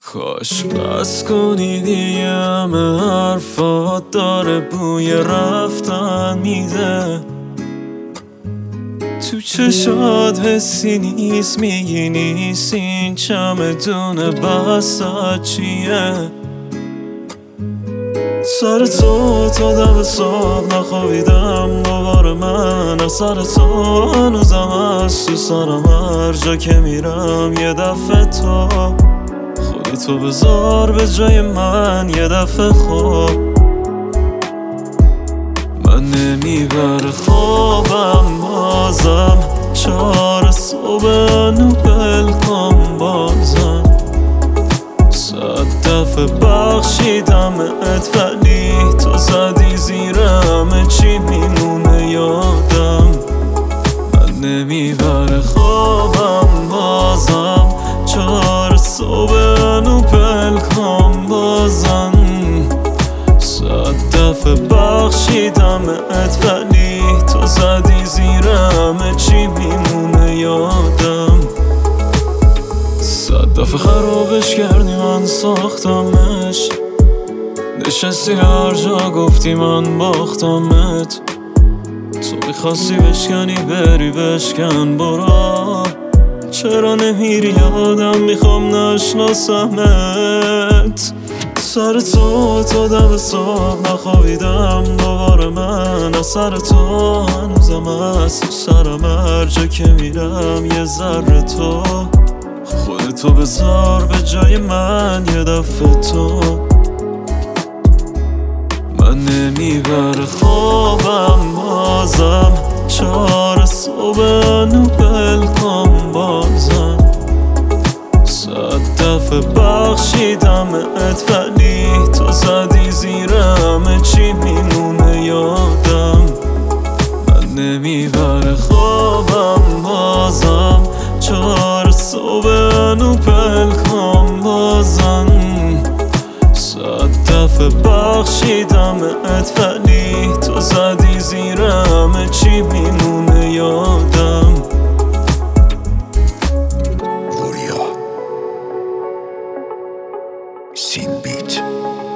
کاش بس کنی دیگه، همه حرفات داره بوی رفتن میده. تو چشات حسی نیست، میگی نیست این چمدون بسات چیه. سر تو تا دم صبح نخوابیدم، دوباره من از سر تو هنوزم از تو سرم. هر جا که میرم یه دفعه تو بذار به جای من یه دفعه. خواب من نمیبره خوابم، بازم 4 صبح نو بلکن بازم. 100 دفعه بخشیدمت ولی تو زدی زیرم، چی میمونه یادم. من نمیبره خوابم، بازم 4 صبح نو پلکام بازن. 100 دفعه بخشیدمت ولی تو زدی زیرم، چی میمونه یادم. 100 دفعه خرابش کردی من ساختمش، نشستی هر جا گفتی من باختمت. تو میخواستی بشکنی بری بشکن برو، چرا نمیری یادم، میخوام نشناسمت. سر تو تا دم صبح نخوابیدم، دوباره من از سر تو هنوزم از تو سرم. هر جا که میرم یه ذره تو، خودتو بذار به جای من یه دفعه. تو من نمیبره خوابم، بازم 4 صبح نو بلکن بازم. 100 دفعه بخشیدمت ولی تو زدی زیرم، چی میمونه یادم. من نمیبره خوابم، بازم 4 صبح نو بلکن بازم. 100 دفعه بخشیدمت ولی تو زدی زیرم، چی میمونه یادم. سین بیت